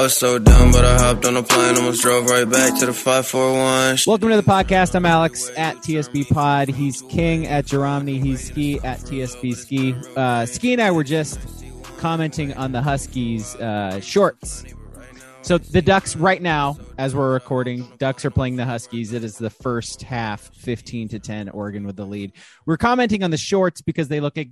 was so dumb, but I hopped on a plane, almost drove right back to the 541. Welcome to the podcast. I'm Alex at TSB Pod. He's King at Jeromney. He's Ski at TSB Ski. Ski and I were just commenting on the Huskies shorts. So the Ducks right now, as we're recording, Ducks are playing the Huskies. It is the first half, 15-10, Oregon with the lead. We're commenting on the shorts because they look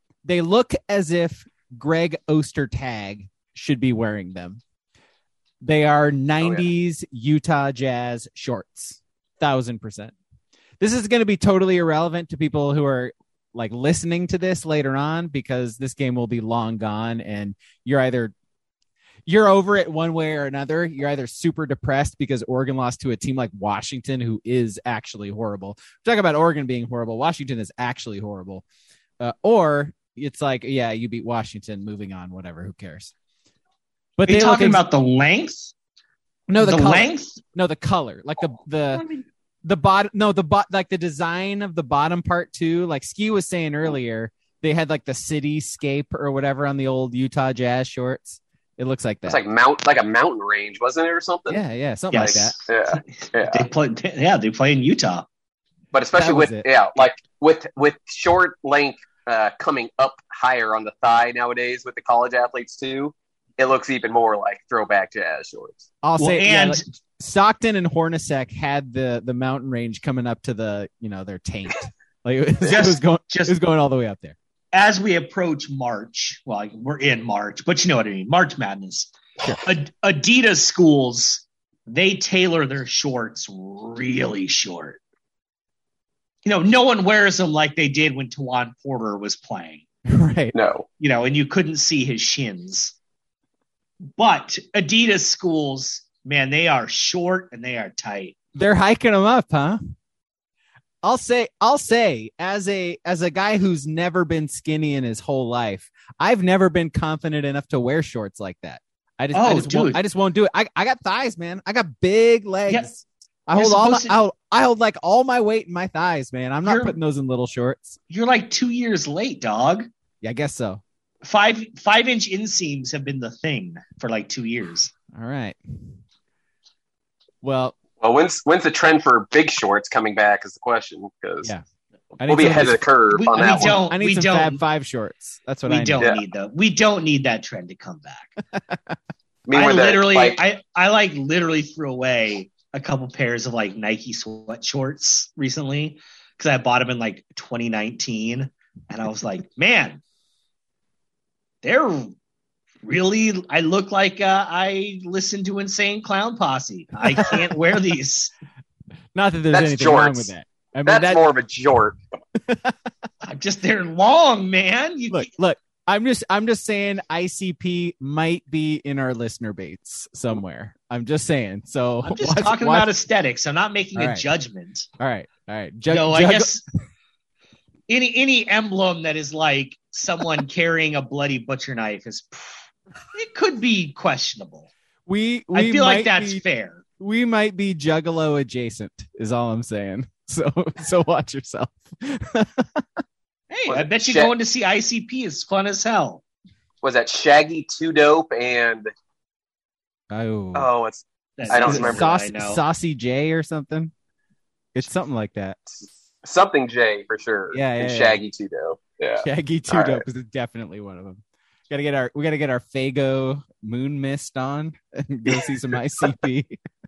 as if Greg Ostertag should be wearing them. They are 90s Utah Jazz shorts, 1,000%. This is going to be totally irrelevant to people who are like listening to this later on because this game will be long gone and you're over it one way or another. You're either super depressed because Oregon lost to a team like Washington, who is actually horrible. Talk about Oregon being horrible. Washington is actually horrible. Or it's like, yeah, you beat Washington, moving on, whatever, who cares? But are you talking about the length? No, the color. Length? No, the color. Like the bottom. No, like the design of the bottom part too. Like Ski was saying earlier, they had like the cityscape or whatever on the old Utah Jazz shorts. It looks like that. It's like a mountain range, wasn't it, or something? Yeah, something like that. Yeah. They play in Utah, but especially with short length coming up higher on the thigh nowadays with the college athletes too, it looks even more like throwback Jazz shorts. Stockton and Hornacek had the mountain range coming up to the their taint. Like it was going all the way up there. As we approach March, well, we're in March, but you know what I mean, March Madness. Sure. Adidas schools, they tailor their shorts really short. No one wears them like they did when Tawan Porter was playing. Right. No. And you couldn't see his shins. But Adidas schools, man, they are short and they are tight. They're hiking them up, huh? I'll say as a guy who's never been skinny in his whole life, I've never been confident enough to wear shorts like that. I just won't do it. I got thighs, man. I got big legs. Yes. I hold like all my weight in my thighs, man. I'm not putting those in little shorts. You're like 2 years late, dog. Yeah, I guess so. 5-inch inseams have been the thing for like 2 years. All right. Well, when's the trend for big shorts coming back is the question, because we'll be ahead of the curve on that one. I need some Fab 5 shorts. That's what I need. We don't need that trend to come back. I I literally threw away a couple pairs of like Nike sweat shorts recently because I bought them in like 2019, and I was like, man, they're really, I look like I listen to Insane Clown Posse. I can't wear these. Not that there's anything wrong with that. I mean, that's more of a jort. They're long, man. Look. I'm just saying ICP might be in our listener base somewhere. I'm just saying. So I'm just talking about aesthetics. I'm not making a judgment. All right. I guess any emblem that is like someone carrying a bloody butcher knife it could be questionable. I feel like that's fair. We might be Juggalo adjacent is all I'm saying. So watch yourself. Hey, I bet you going to see ICP is fun as hell. Was that Shaggy 2 Dope and I don't remember. Saucy J or something? It's something like that. Something J for sure. Yeah. Shaggy 2 Dope. Yeah. Shaggy 2 Dope is definitely one of them. We gotta get our Fago Moon Mist on and go see some ICP.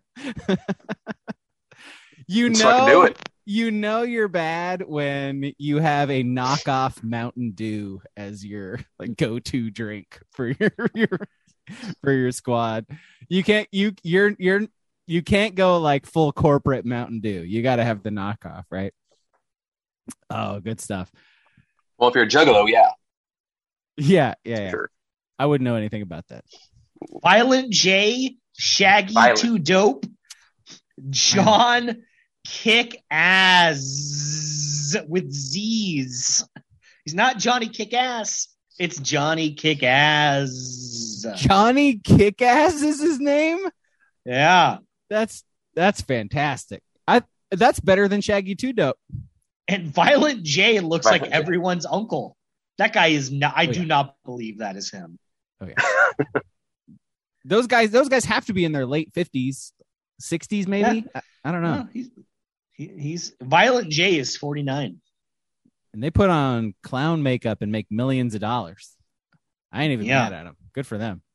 You're bad when you have a knockoff Mountain Dew as your like go-to drink for your squad. You can't go like full corporate Mountain Dew. You got to have the knockoff, right? Oh, good stuff. Well, if you're a Juggalo, yeah. Yeah. Sure. I wouldn't know anything about that. Violent J, Shaggy 2 Dope, John Kick Ass with Z's. He's not Johnny Kick Ass. It's Johnny Kick Ass. Johnny Kick Ass is his name? Yeah. That's fantastic. That's better than Shaggy 2 Dope. And Violent J looks like everyone's uncle. That guy is not. I do not believe that is him. Oh, yeah. Those guys have to be in their late 50s, 60s, maybe. Yeah. I don't know. No, he's Violent J is 49. And they put on clown makeup and make millions of dollars. I ain't even mad at them. Good for them.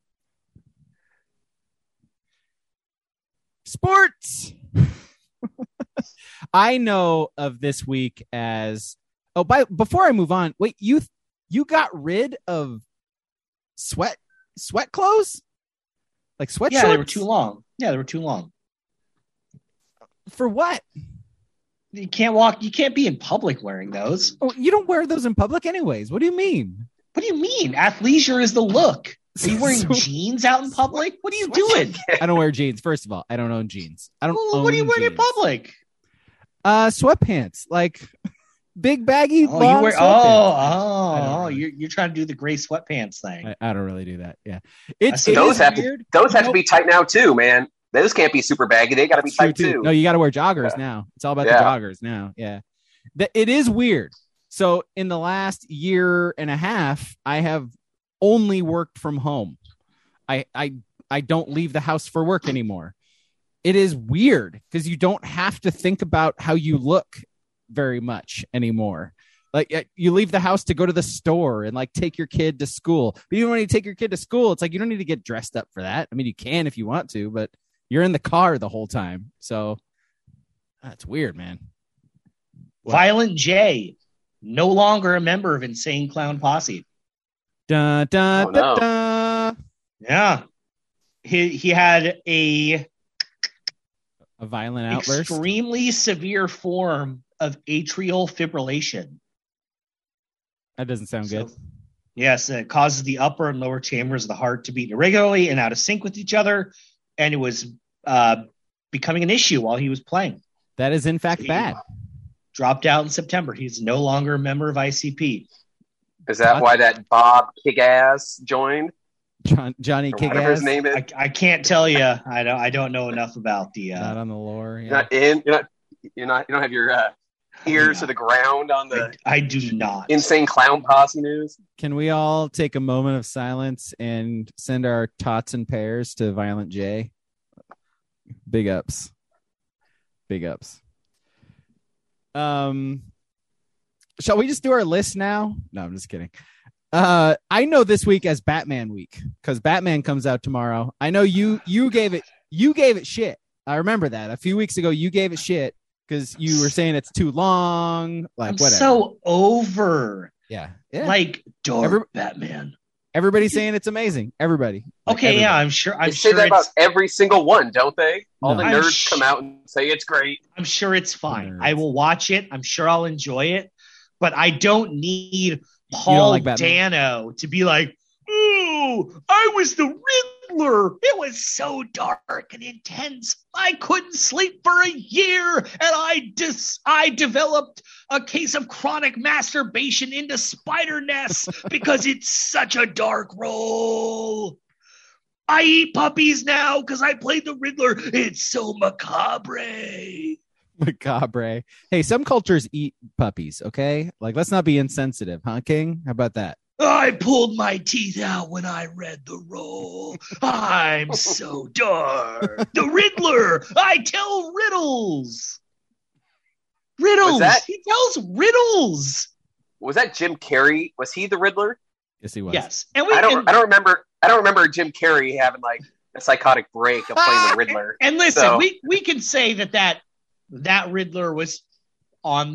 Sports. I know of this week as before I move on, wait, you got rid of sweat clothes? Like sweatshorts? Yeah, they were too long. Yeah, they were too long. For what? You can't be in public wearing those. Oh, you don't wear those in public anyways. What do you mean? What do you mean? Athleisure is the look. Are you wearing jeans out in public? What are you doing? I don't wear jeans. First of all, I don't own jeans. What are you wearing in public? Sweatpants, like big baggy. You're trying to do the gray sweatpants thing. I don't really do that. Yeah, those have to be tight now too, man. Those can't be super baggy. They got to be tight too. No, you got to wear joggers now. It's all about the joggers now. Yeah, it is weird. So in the last year and a half, I have only worked from home. I don't leave the house for work anymore. It is weird because you don't have to think about how you look very much anymore. Like you leave the house to go to the store and like take your kid to school. But even when you take your kid to school, it's like you don't need to get dressed up for that. I mean, you can if you want to, but you're in the car the whole time. So that's weird, man. What? Violent J, no longer a member of Insane Clown Posse. Dun, dun, dun, dun. Yeah. He had a violent outburst, extremely severe form of atrial fibrillation. That doesn't sound good. Yes, it causes the upper and lower chambers of the heart to beat irregularly and out of sync with each other, and it was becoming an issue while he was playing. That is in fact bad. Dropped out in September. He's no longer a member of ICP. Is that why that Bob Kick-Ass joined? Johnny Kick-Ass. Whatever his name is. I can't tell you. I don't know enough about the. Not on the lore. Yeah. You don't have your ears to the ground on the. I do not. Insane Clown Posse news. Can we all take a moment of silence and send our tots and pairs to Violent J? Big ups. Big ups. Shall we just do our list now? No, I'm just kidding. I know this week as Batman week because Batman comes out tomorrow. I know you gave it shit. I remember that a few weeks ago. You gave it shit because you were saying it's too long. Like whatever. So over. Yeah. Like Batman. Everybody's saying it's amazing. Everybody. Okay, yeah, I'm sure. They say that about every single one, don't they? All the nerds come out and say it's great. I'm sure it's fine. I will watch it. I'm sure I'll enjoy it. But I don't need Paul Dano to be like, "Ooh, I was the Riddler. It was so dark and intense. I couldn't sleep for a year, and I developed a case of chronic masturbation into spider nests because it's such a dark role. I eat puppies now because I played the Riddler. It's so macabre." Macabre. Hey, some cultures eat puppies, okay? Like, let's not be insensitive, huh, King? How about that? I pulled my teeth out when I read the role. I'm so dark. The Riddler. I tell riddles. Riddles. He tells riddles. Was that Jim Carrey? Was he the Riddler? Yes, he was. Yes. And I don't remember Jim Carrey having like a psychotic break of playing the Riddler. And listen, we can say that Riddler was on the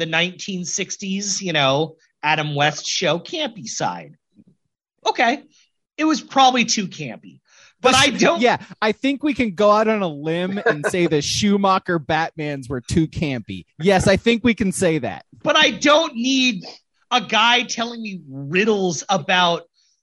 1960s, Adam West show campy side. Okay. It was probably too campy. But I don't. Yeah, I think we can go out on a limb and say the Schumacher Batmans were too campy. Yes, I think we can say that. But I don't need a guy telling me riddles about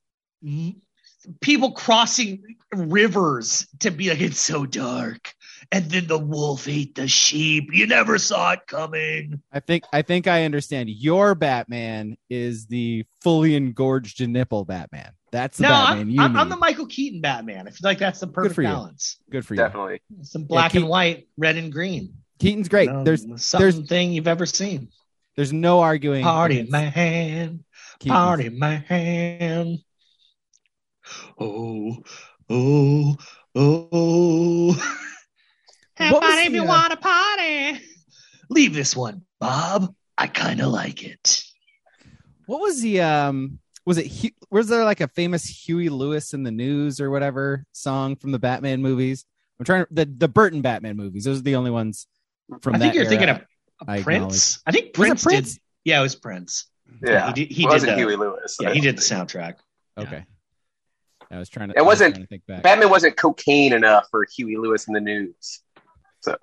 people crossing rivers to be like, it's so dark. And then the wolf ate the sheep. You never saw it coming. I think I understand. Your Batman is the fully engorged nipple Batman. That's the Batman I'm the Michael Keaton Batman. I feel like that's the perfect balance. Good for you. Definitely. Some black and white, red and green. Keaton's great. There's something you've ever seen. There's no arguing. Party man. Keaton. Party man. Oh, Oh, have What was fun if the, you want to party. Leave this one, Bob. I kind of like it. What was the was there like a famous Huey Lewis in the News or whatever song from the Batman movies? I'm trying to the Burton Batman movies. Those are the only ones from I think that you're thinking era. of Prince. I think Was it Prince Prince? did. Yeah, it was Prince. Yeah, he it wasn't did Huey Lewis. Yeah, he did the soundtrack. Okay. I was trying to. It wasn't. Trying to think back. Batman wasn't cocaine enough for Huey Lewis in the News. So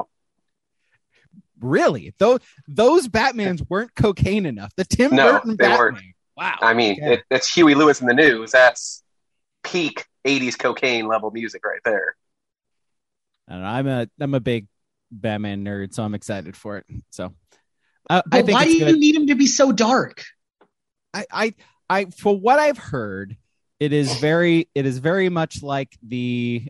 Really, those Batmans weren't cocaine enough. The Tim No, Burton they Batman. weren't. Wow. I mean, Okay. it's Huey Lewis in the News. That's peak '80s cocaine level music right there. I don't know. I'm a big Batman nerd, so I'm excited for it. So I But think why do it's you good. need him to be so dark? I for what I've heard, it is very much like the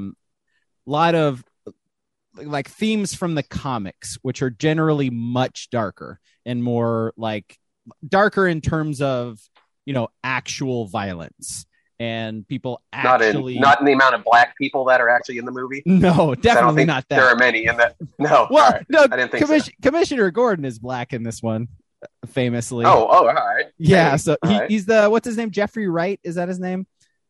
lot of like themes from the comics, which are generally much darker and more like darker in terms of, you know, actual violence and people actually Not in the amount of black people that are actually in the movie. no, I don't definitely think not that. there are many in that. No. Well, all right. no, I didn't think so. Commissioner Gordon is black in this one, famously. Oh, all right. yeah. Hey, So all right. he's the what's his name? Jeffrey Wright, is that his name?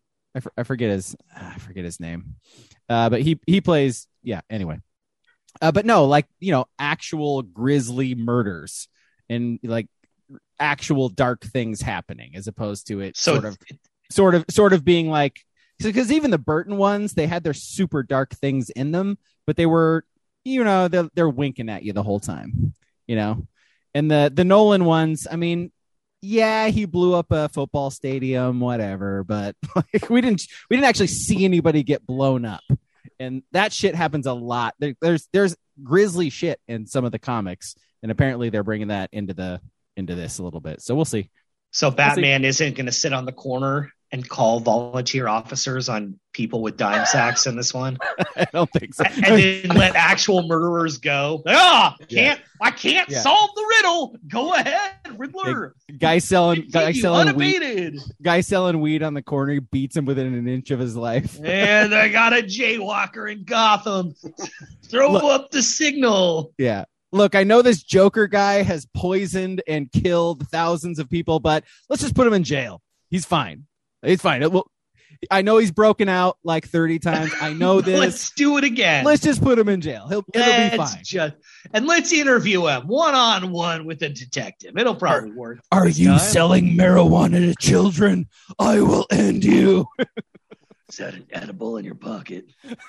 I forget his name. But he plays. Yeah. Anyway. But no, like, you know, actual grisly murders and like actual dark things happening, as opposed to it So sort of being like, because even the Burton ones, they had their super dark things in them, but they were, you know, they're winking at you the whole time, you know. And the Nolan ones, I mean, yeah, he blew up a football stadium, whatever, but like, we didn't actually see anybody get blown up, and that shit happens a lot. There's grisly shit in some of the comics, and apparently they're bringing that into this a little bit. So we'll see. So Batman isn't going to sit on the corner and call volunteer officers on people with dime sacks in this one, I don't think so. and then let actual murderers go. I can't solve the riddle. Go ahead, Riddler. Guy selling weed, unabated. guy selling weed on the corner, he beats him within an inch of his life. And I got a jaywalker in Gotham. Throw up the signal. Yeah. Look, I know this Joker guy has poisoned and killed thousands of people, but let's just put him in jail. He's fine. He's fine. I know he's broken out like 30 times. I know this. Let's do it again. Let's just put him in jail. It'll be fine. And let's interview him one-on-one with a detective. It'll probably work. Are this you time. selling marijuana to children? I will end you. Is that an edible in your pocket?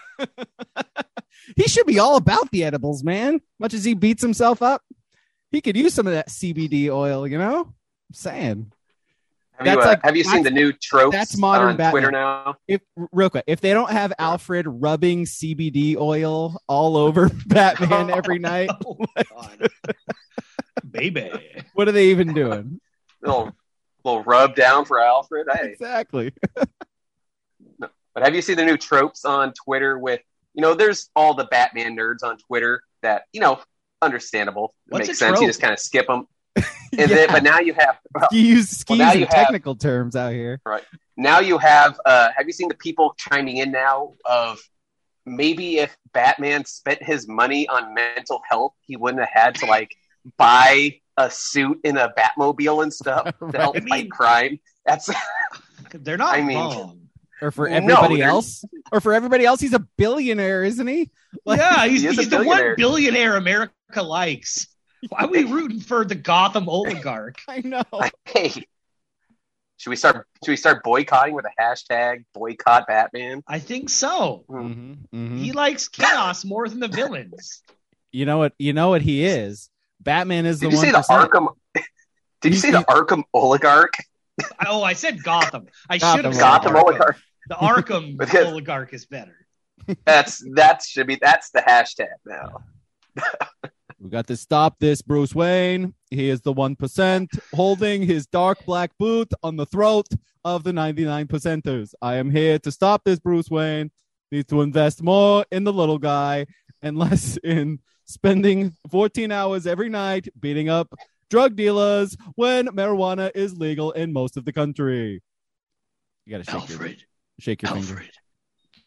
He should be all about the edibles, man. Much as he beats himself up, he could use some of that CBD oil, you know? I'm saying. Have you seen the new tropes that's modern on Batman. Twitter now? Real quick, if they don't have Alfred rubbing CBD oil all over Batman every night, Oh, God. Baby. what are they even doing? Little rub down for Alfred. Hey. Exactly. But have you seen the new tropes on Twitter with, you know, there's all the Batman nerds on Twitter that, you know, understandable. It What's makes a sense. trope? You just kind of skip them. Yeah. But now you have, Skis now you and have- technical terms out here. now you have you seen the people chiming in now of maybe if Batman spent his money on mental health, he wouldn't have had to like buy a suit in a Batmobile and stuff to help Right. fight crime. That's They're not I mean- wrong. Or for No, everybody there's- else? Or for everybody else, he's a billionaire, isn't he? Like, Yeah, He is a he's the billionaire. one billionaire America likes. Why are we rooting for the Gotham oligarch? I know. hey. Should we start boycotting with a hashtag boycott Batman? I think so. Mhm. He likes chaos more than the villains. You know what he is? Batman is Did the you say 1%. the Arkham? Did you say the Arkham oligarch? Oh, I said Gotham. I Gotham should have said Gotham Arkham. oligarch. The Arkham Because- oligarch is better. That's the hashtag now. We got to stop this Bruce Wayne. He is the 1% holding his dark black boot on the throat of the 99%ers. I am here to stop this Bruce Wayne. Needs to invest more in the little guy and less in spending 14 hours every night beating up drug dealers when marijuana is legal in most of the country. You got to shake your finger. Alfred.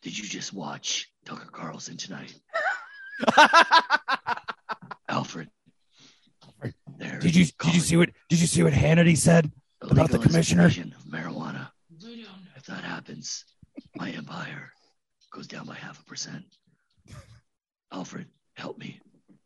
Did you just watch Tucker Carlson tonight? Alfred. Did you see what Hannity said about the commissioner? Of marijuana. If that happens, my empire goes down by 0.5%. Alfred, help me.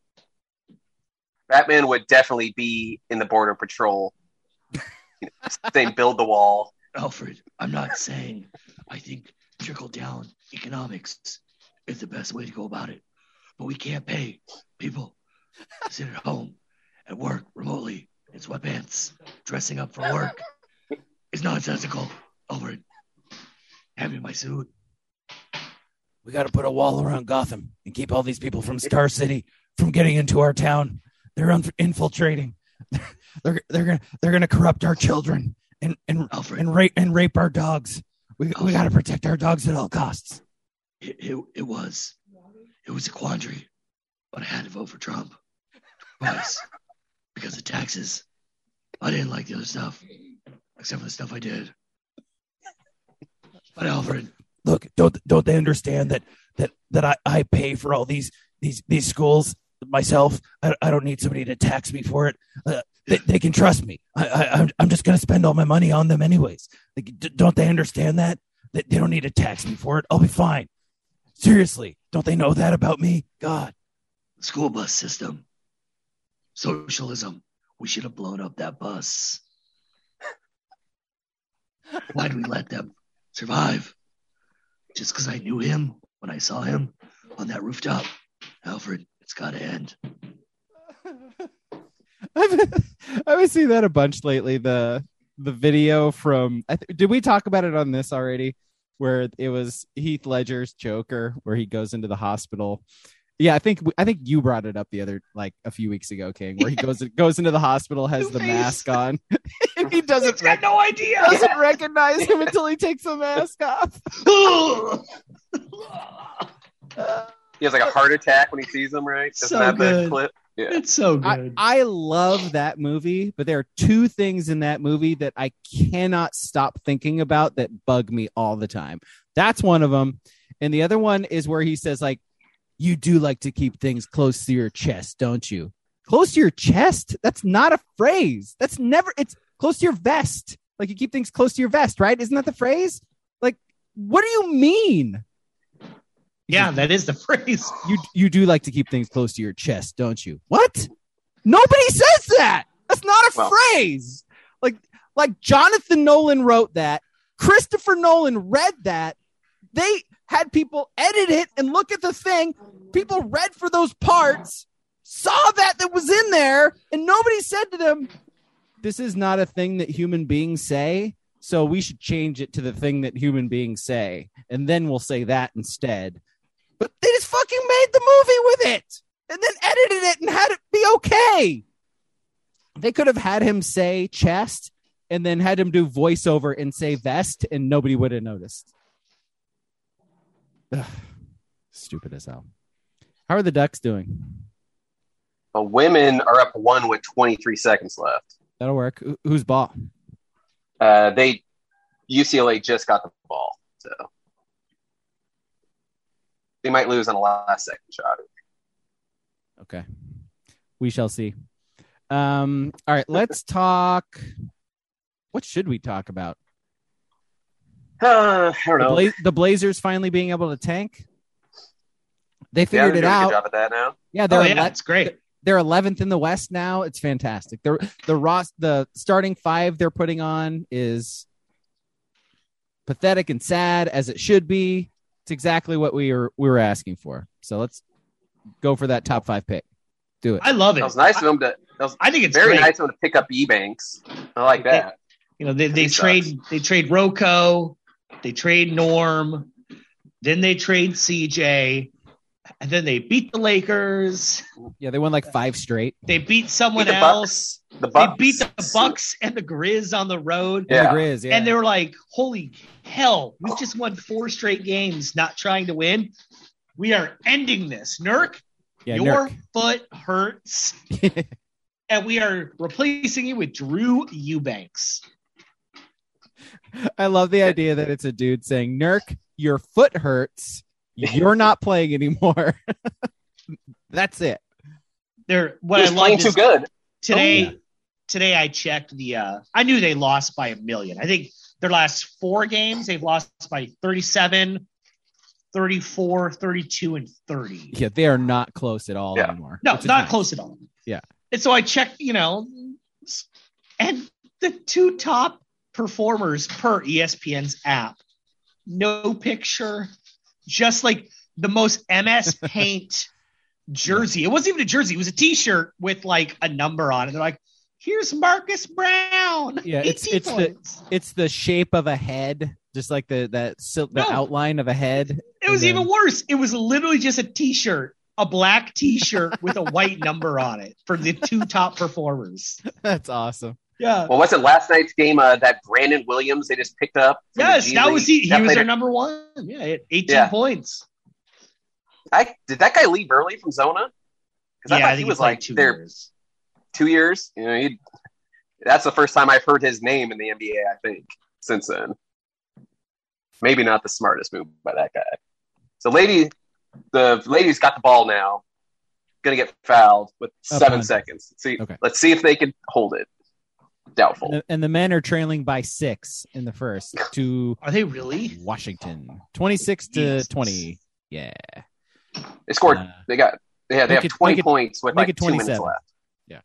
Batman would definitely be in the Border Patrol. Saying build the wall. Alfred, I'm not saying I think trickle down economics is the best way to go about it, but we can't pay people to sit at home and work remotely in sweatpants, dressing up for work. It's nonsensical. Alfred, hand me my suit. We got to put a wall around Gotham and keep all these people from Star City from getting into our town. They're infiltrating. They're gonna corrupt our children and rape our dogs. We got to protect our dogs at all costs. It was a quandary, but I had to vote for Trump twice because of taxes. I didn't like the other stuff, except for the stuff I did. But Alfred, look, don't they understand that I pay for all these schools myself? I don't need somebody to tax me for it. They can trust me. I'm just going to spend all my money on them anyways. Don't they understand that? They don't need to tax me for it. I'll be fine. Seriously, don't they know that about me? God. School bus system. Socialism. We should have blown up that bus. Why'd we let them survive? Just because I knew him when I saw him on that rooftop. Alfred, it's got to end. I've seen that a bunch lately. The video from did we talk about it on this already? Where it was Heath Ledger's Joker, where he goes into the hospital. Yeah, I think you brought it up a few weeks ago, King, where he goes into the hospital, has the mask on, and he doesn't got no idea. Doesn't recognize him until he takes the mask off. He has like a heart attack when he sees him, right? Doesn't have the clip? Yeah. It's so good. I love that movie, but there are two things in that movie that I cannot stop thinking about that bug me all the time. That's one of them. And the other one is where he says, like, you do like to keep things close to your chest, don't you? Close to your chest? That's not a phrase. It's close to your vest. Like, you keep things close to your vest, right? Isn't that the phrase? Like, what do you mean? Yeah, that is the phrase. You do like to keep things close to your chest, don't you? What? Nobody says that. That's not a phrase. Like Jonathan Nolan wrote that. Christopher Nolan read that. They had people edit it and look at the thing. People read for those parts, saw that was in there, and nobody said to them, this is not a thing that human beings say, so we should change it to the thing that human beings say, and then we'll say that instead. But they just fucking made the movie with it and then edited it and had it be okay. They could have had him say chest and then had him do voiceover and say vest, and nobody would have noticed. Ugh. Stupid as hell. How are the Ducks doing? The women are up 1 with 23 seconds left. That'll work. Who's ball? UCLA just got the ball, so they might lose on a last second shot. Okay. We shall see. All right, let's talk. What should we talk about? I don't know. The Blazers finally being able to tank. They figured it out. Good job at that now. Yeah, it's great. They're 11th in the West now. It's fantastic. The starting five they're putting on is pathetic and sad as it should be. It's exactly what we were asking for. So let's go for that top 5 pick. Do it. I love it. It was nice of them to. I think it's very nice of them to pick up Ebanks. I like that. They trade Rocco, they trade Norm, then they trade CJ, and then they beat the Lakers. Yeah, they won like 5 straight. They beat someone else. The Bucks. They beat the Bucks and the Grizz on the road. Yeah. The Grizz, yeah. And they were like, holy hell, we just won 4 straight games not trying to win. We are ending this. Nurk, your foot hurts. And we are replacing you with Drew Eubanks. I love the idea that it's a dude saying, Nurk, your foot hurts, you're not playing anymore. That's it. What He's I playing loved too is good. today I checked I knew they lost by 1 million. I think their last 4 games, they've lost by 37, 34, 32, and 30. Yeah, they are not close at all anymore. No, not close at all. Yeah. And so I checked, and the 2 top performers per ESPN's app, no picture, just like the most MS Paint jersey. It wasn't even a jersey. It was a T-shirt with like a number on it. They're like, here's Marcus Brown. Yeah, it's the shape of a head, just like the outline of a head. It was even worse. It was literally just a T-shirt, a black T-shirt with a white number on it for the 2 top performers. That's awesome. Yeah. Well, was it last night's game that Brandon Williams they just picked up? Yes, that was he. He was their number 1. Yeah, 18 points. Did that guy leave early from Zona? Because I thought he was like 2 there years. 2 years. That's the first time I've heard his name in the NBA. I think since then. Maybe not the smartest move by that guy. So, the lady's got the ball now. Going to get fouled with 7 seconds. Let's see if they can hold it. Doubtful. And the men are trailing by 6 in the first to. Are they really? Washington, 26-20. Yeah. They scored. They have 20 points with like 2 minutes left. Yeah.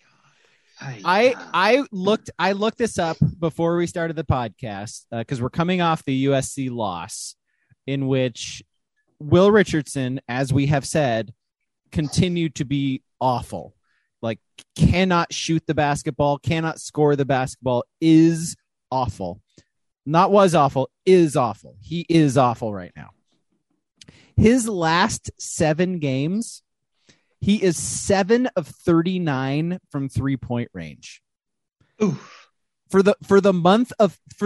I looked this up before we started the podcast because we're coming off the USC loss in which Will Richardson, as we have said, continued to be awful. Like, cannot shoot the basketball, cannot score the basketball, is awful. Not was awful, is awful. He is awful right now. His last 7 games, he is 7 of 39 from 3-point range. Oof. For the months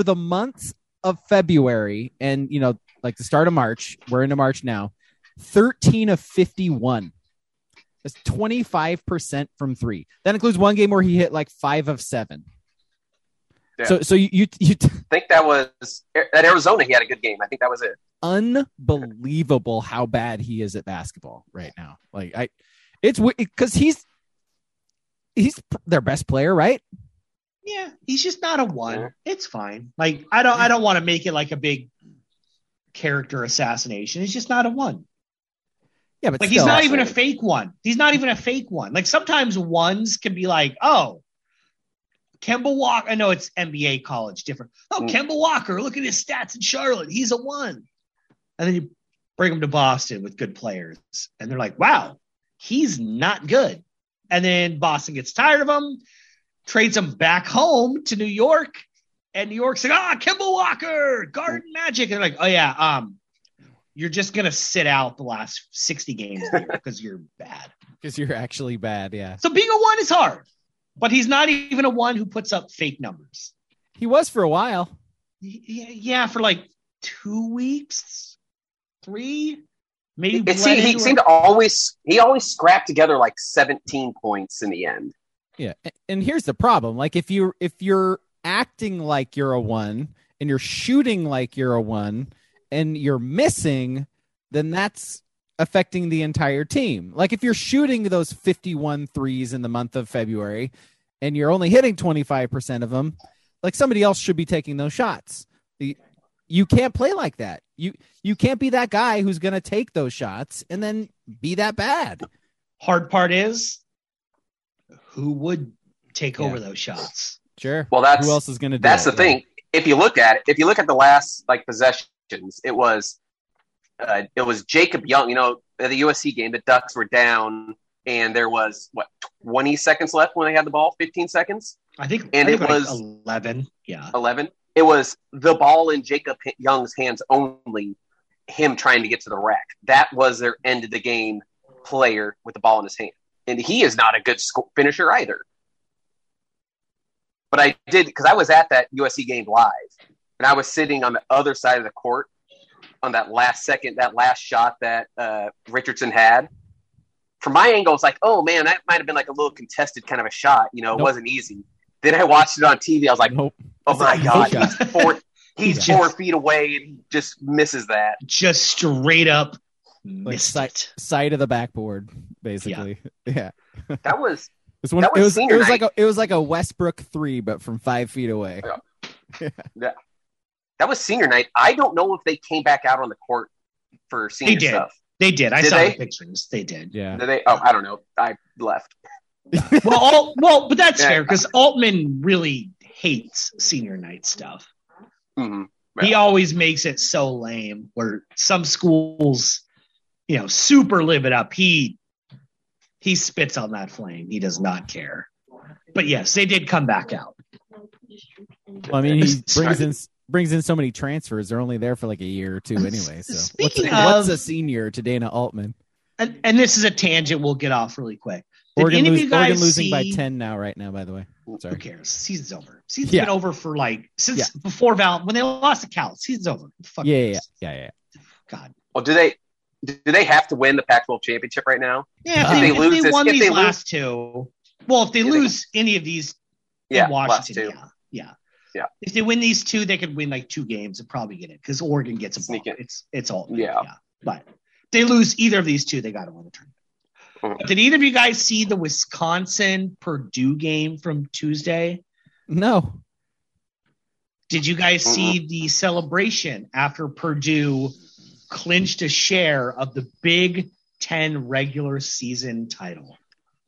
of February and like the start of March, we're into March now, 13 of 51. That's 25% from 3. That includes one game where he hit like 5 of 7. Yeah. So you think that was at Arizona? He had a good game. I think that was it. Unbelievable how bad he is at basketball right now. Like it's because he's their best player, right? Yeah, he's just not a 1. Yeah. It's fine. Like I don't want to make it like a big character assassination. He's just not a 1. Yeah, but like he's not even a fake 1. He's not even a fake 1. Like sometimes 1s can be like, oh, Kemba Walker. I know it's NBA college different. Oh, Kemba Walker, look at his stats in Charlotte. He's a 1. And then you bring him to Boston with good players. And they're like, wow, he's not good. And then Boston gets tired of him, trades him back home to New York. And New York's like, Kemba Walker, Garden Magic. And they're like, oh, yeah, you're just going to sit out the last 60 games because you're bad. Because you're actually bad, yeah. So being a 1 is hard. But he's not even a 1 who puts up fake numbers. He was for a while. Yeah, for like 2 weeks, 3, maybe. He seemed to always scrap together like 17 points in the end. Yeah, and here's the problem: like if you're acting like you're a 1 and you're shooting like you're a 1 and you're missing, then that's affecting the entire team. Like if you're shooting those 51 threes in the month of February and you're only hitting 25% of them, like somebody else should be taking those shots. You can't play like that. You can't be that guy who's going to take those shots and then be that bad. Hard part is who would take over those shots? Sure. Well, who else is going to do that's it? The thing. If you look at the last like possessions, it was Jacob Young, at the USC game, the Ducks were down and there was 20 seconds left when they had the ball, 15 seconds. It was 11. Yeah. 11. It was the ball in Jacob Young's hands only, him trying to get to the rack. That was their end of the game player with the ball in his hand. And he is not a good finisher either. But I did, because I was at that USC game live and I was sitting on the other side of the court on that last shot that Richardson had. From my angle, it's like, oh man, that might have been like a little contested kind of a shot. It wasn't easy. Then I watched it on TV. I was like, oh my God, He's just- 4 feet away and he just misses that. Just straight up Like missed it. side of the backboard, basically. Yeah. That was It's one, That was senior it was night. like a Westbrook 3, but from 5 feet away. that was senior night. I don't know if they came back out on the court for senior did. stuff. They did. I Did saw they? the pictures. They did. Yeah. Did they? Oh, I don't know. I left. Well, but that's Yeah. fair because Altman really hates senior night stuff. hmm He always makes it so lame where some schools, super live it up. He spits on that flame. He does not care. But yes, they did come back out. Well, I mean, he brings in so many transfers. They're only there for like a year or two anyway. So Speaking what's of- a senior to Dana Altman? And this is a tangent we'll get off really quick. Did Oregon, any of you guys Oregon losing by see- 10 now, right now, by the way. Who Sorry. cares? Season's over. Season's Yeah. been over for since before when they lost to Cal. Season's over. Fuck Yeah. this. God. Well, do they have to win the Pac-12 championship right now? Yeah, If they if lose they won if these they lose- last two. Well, if they Yeah, they- lose any of these Yeah, in last Washington, two. yeah. Yeah. If they win these two, they could win like 2 games and probably get it because Oregon gets a Sneak ball. it. It's all Yeah. But they lose either of these two, they got to win the tournament. Mhm. Did either of you guys see the Wisconsin Purdue game from Tuesday? No. Did you guys see the celebration after Purdue clinched a share of the Big Ten regular season title?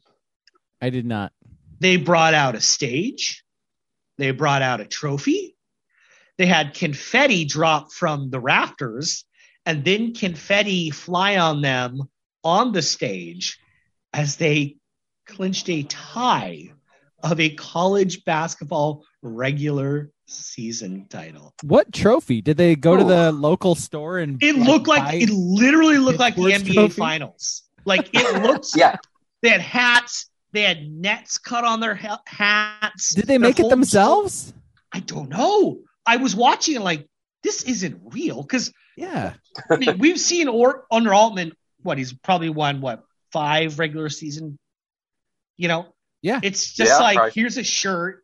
I did not. They brought out a stage. They brought out a trophy. They had confetti drop from the rafters and then confetti fly on them on the stage as they clinched a tie of a college basketball regular season title. What trophy? Did they go to the local store and It literally looked like the sports NBA trophy? finals. Like it looked. Yeah. They had hats. They had nets cut on their hats. Did they Their make it whole- themselves? I don't know. I was watching it like this isn't real because Yeah. I mean, we've seen under Altman. He's probably won 5 regular season. Yeah. It's just Yeah, like probably. here's a shirt.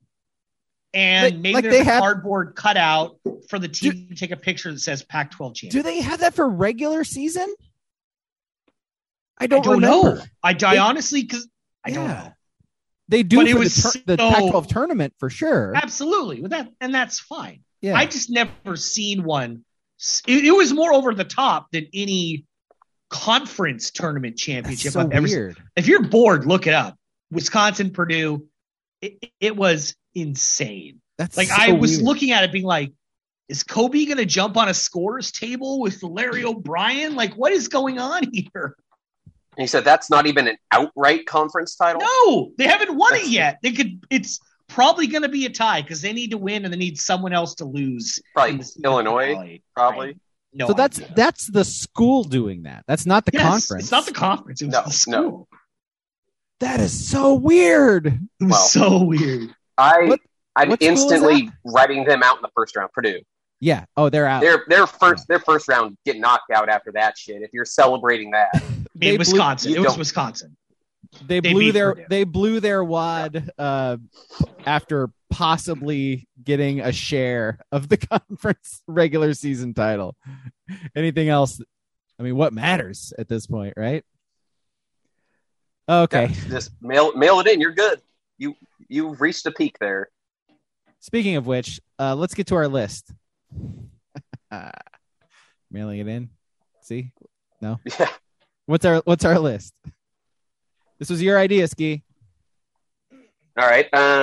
And Like- maybe like there's they a have- cardboard cutout for the team to take a picture that says Pac-12 champion. Do they have that for regular season? I I don't don't remember. know. I honestly, because I don't Yeah. know. They do But it for was the so- Pac-12 tournament for sure. Absolutely, with that, and that's fine. Yeah. I just never seen one. It was more over the top than any conference tournament That's championship so I've ever seen. weird. If you're bored, look it up. Wisconsin, Purdue. It was insane. That's Like so I was weird. looking at it, being like, "Is Kobe going to jump on a scorer's table with Larry O'Brien? Like, what is going on here?" And he said that's not even an outright conference title. No, they haven't won it That's- yet. They could. It's probably going to be a tie because they need to win and they need someone else to lose. Probably in the season Illinois, finale. probably. Right. No, So that's idea. that's the school doing that. That's not the Yes, conference. It's not the conference. It was No, the school. That is so weird. It was Well, so weird. I'm what school is instantly writing them out in the first round. Purdue. Yeah. Oh, they're out. Their first round get knocked out after that shit. If you're celebrating that, I They mean, blew- Wisconsin. you It was don't- Wisconsin. They They blew beat their Purdue. wad after possibly getting a share of the conference regular season title. Anything else? I mean, what matters at this point, right? Okay. yeah, just mail it in. You're good. You've reached a peak there. Speaking of which, let's get to our list. Mailing it in. See? No. Yeah. What's our list? This was your idea, Ski. All right.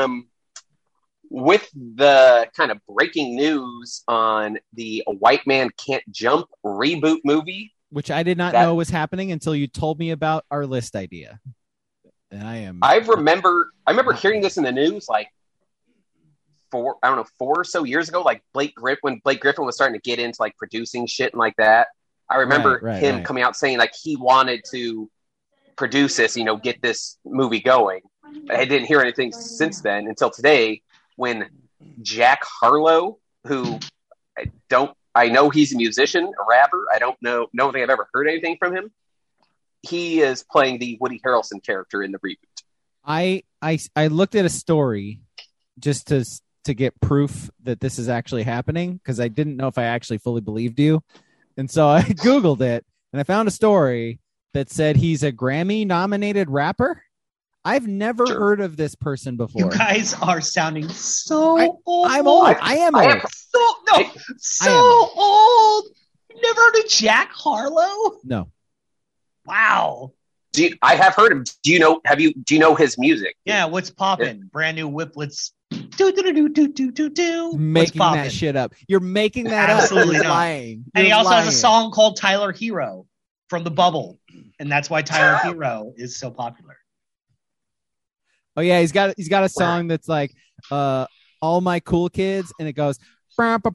With the kind of breaking news on the White Man Can't Jump reboot movie, Which I did not That- know was happening until you told me about our list idea. And I remember hearing this in the news like 4 or so years ago, like when Blake Griffin was starting to get into like producing shit and like that. I remember him coming out saying like he wanted to produce this, get this movie going. I didn't hear anything since then until today when Jack Harlow, who I know he's a musician, a rapper. I don't think I've ever heard anything from him. He is playing the Woody Harrelson character in the reboot. I looked at a story just to to get proof that this is actually happening because I didn't know if I actually fully believed you. And so I Googled it and I found a story that said he's a Grammy nominated rapper. I've never heard of this person before. You guys are sounding so old. I'm old. I am old. So old. You never heard of Jack Harlow? No. Wow. I have heard him. Do you know his music? Yeah, what's poppin'? Brand new Whiplets. Do. Making that shit up. You're making that up. Absolutely You're not. lying. And he You're also lying. has a song called Tyler Hero from The Bubble. And that's why Tyler Hero is so popular. Oh yeah, he's got a song that's like All My Cool Kids, and it goes haven't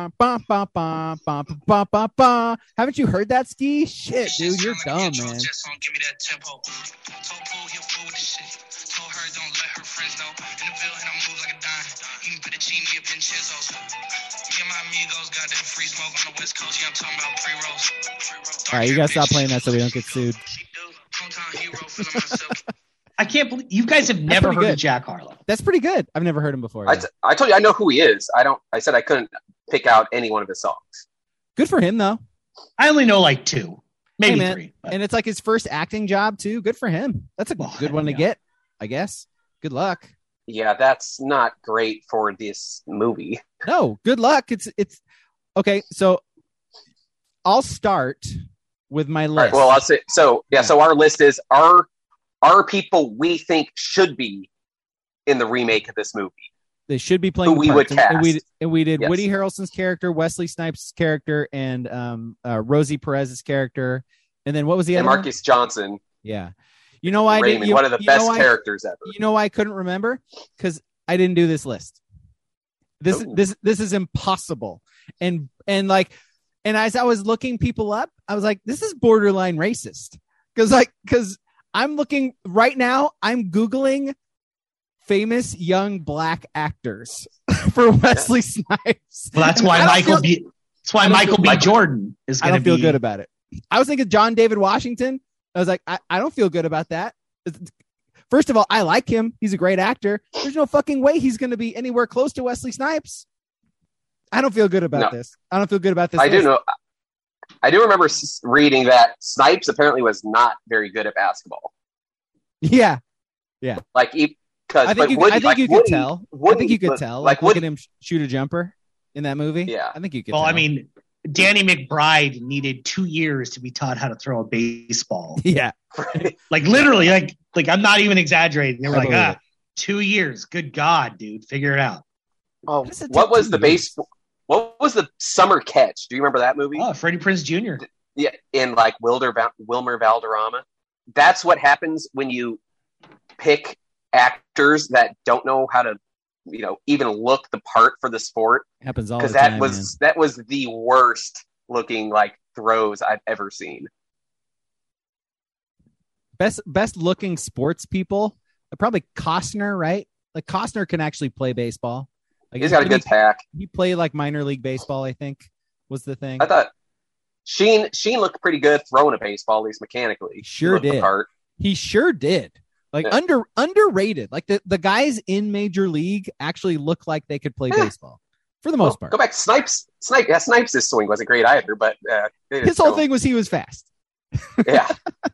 you heard that, Ski? Shit, dude, you're dumb, man. All right, you gotta stop playing that so we don't get sued. I can't believe you guys have never heard of Jack Harlow. That's pretty good. I've never heard him before. I told you I know who he is. I said I couldn't pick out any one of his songs. Good for him though. I only know like 2, maybe hey, 3. But... And it's like his first acting job too. Good for him. That's a good one to get, I guess. Good luck. Yeah, that's not great for this movie. No, good luck. It's okay. So I'll start with my list. Right, well, I'll say so. Yeah, so our list is our people we think should be in the remake of this movie. They should be playing. Who we would cast. And we did yes. Woody Harrelson's character, Wesley Snipes' character, and Rosie Perez's character. And then what was the other Marcus one? Johnson. Yeah. You know why? Raymond, one of the best characters ever. You know why I couldn't remember? Because I didn't do this list. This is impossible. And as I was looking people up, I was like, this is borderline racist. Because I'm looking right now, I'm Googling famous young black actors for Wesley Snipes. Well, that's why Michael B. Jordan is going to be. I don't feel good about it. I was thinking John David Washington. I was like, I don't feel good about that. First of all, I like him. He's a great actor. There's no fucking way he's going to be anywhere close to Wesley Snipes. I don't feel good about this. I don't feel good about this. I do know. I do remember reading that Snipes apparently was not very good at basketball. Yeah. Like, I think you could tell. Like, look at him shoot a jumper in that movie. Yeah. I think you could tell. I mean, Danny McBride needed 2 years to be taught how to throw a baseball. Yeah. Like literally, like I'm not even exaggerating. They were like, 2 years. Good God, dude. Figure it out. Oh, what was the summer catch? Do you remember that movie? Oh, Freddie Prinze Jr. Yeah. In like Wilmer Valderrama. That's what happens when you pick actors that don't know how to, even look the part for the sport. Happens all the time. Because that was the worst looking like throws I've ever seen. Best looking sports people, probably Costner, right? Like Costner can actually play baseball. Like, he's got a good tack. He played like minor league baseball, I think, was the thing. I thought Sheen looked pretty good throwing a baseball, at least mechanically. Sure did. He sure did. Like underrated. Like the guys in Major League actually look like they could play baseball for the most part. Go back to Snipes. Snipes' swing wasn't great either, but his whole thing was he was fast. Yeah.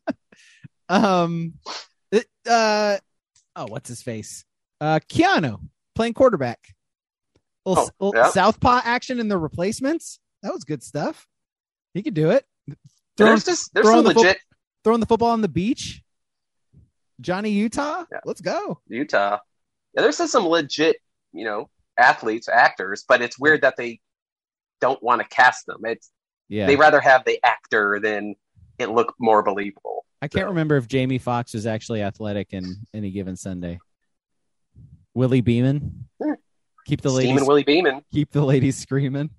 What's his face? Keanu playing quarterback. Little southpaw action in the Replacements. That was good stuff. He could do it. There's some legit throwing the football on the beach. Johnny Utah, Let's go. Utah. Yeah, there's some legit, athletes, actors, but it's weird that they don't want to cast them. They rather have the actor than it look more believable. I can't remember if Jamie Foxx was actually athletic in any given Sunday. Willie Beeman. Keep the ladies Willie Beeman. Keep the ladies screaming.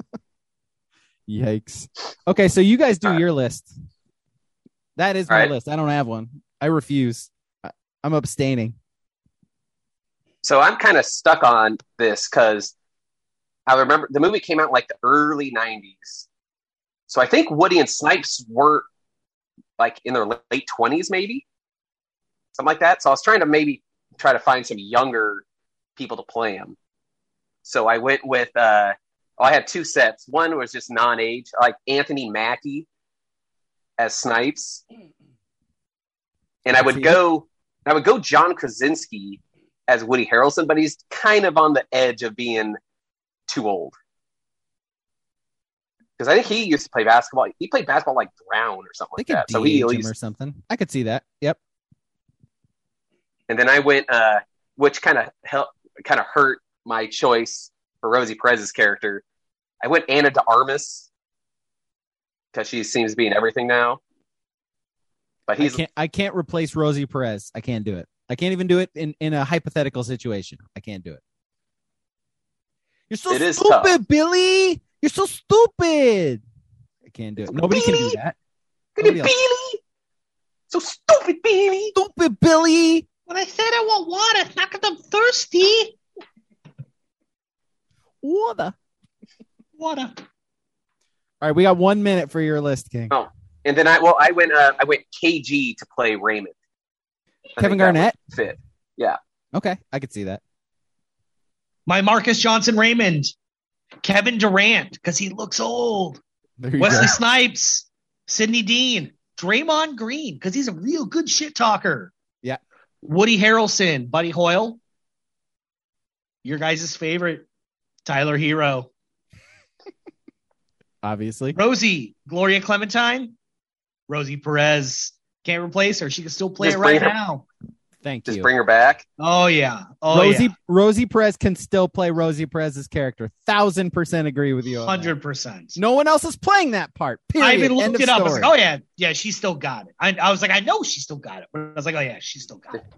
Yikes. Okay, so you guys do your list. That is my list. I don't have one. I refuse. I'm abstaining. So I'm kind of stuck on this because I remember the movie came out in like the early 90s. So I think Woody and Snipes were like in their late 20s, maybe. Something like that. So I was trying to maybe try to find some younger people to play them. So I went with I had two sets. One was just non-age, like Anthony Mackie as Snipes, and I would go John Krasinski as Woody Harrelson, but he's kind of on the edge of being too old. Because I think he used to play basketball. He played basketball like Brown or something like that. So he him or something. I could see that. Yep. And then I went, which kind of hurt my choice for Rosie Perez's character. I went Anna de Armas because she seems to be in everything now. But I can't replace Rosie Perez. I can't do it. I can't even do it in a hypothetical situation. I can't do it. You're so stupid, tough. Billy. You're so stupid. I can't do it. Nobody can do that. Billy. So stupid, Billy. Stupid, Billy. When I said I want water, it's not because I'm thirsty. Water. All right, we got 1 minute for your list, King. Oh, and then I went KG to play Raymond. Kevin Garnett fit. Yeah. Okay, I could see that. My Marcus Johnson Raymond. Kevin Durant, because he looks old. Wesley Snipes, Sidney Dean, Draymond Green, because he's a real good shit talker. Yeah. Woody Harrelson, Buddy Hoyle. Your guys' favorite, Tyler Hero. Obviously. Rosie, Gloria Clementine. Rosie Perez. Can't replace her. She can still play it right now. Thank you. Just bring her back. Oh, yeah. Rosie Perez can still play Rosie Perez's character. 1,000% agree with you. 100%. No one else is playing that part. Period. I even looked it up. I was story. like, oh, yeah, she still got it. I was like, I know she still got it. But I was like, oh, yeah, she still got it.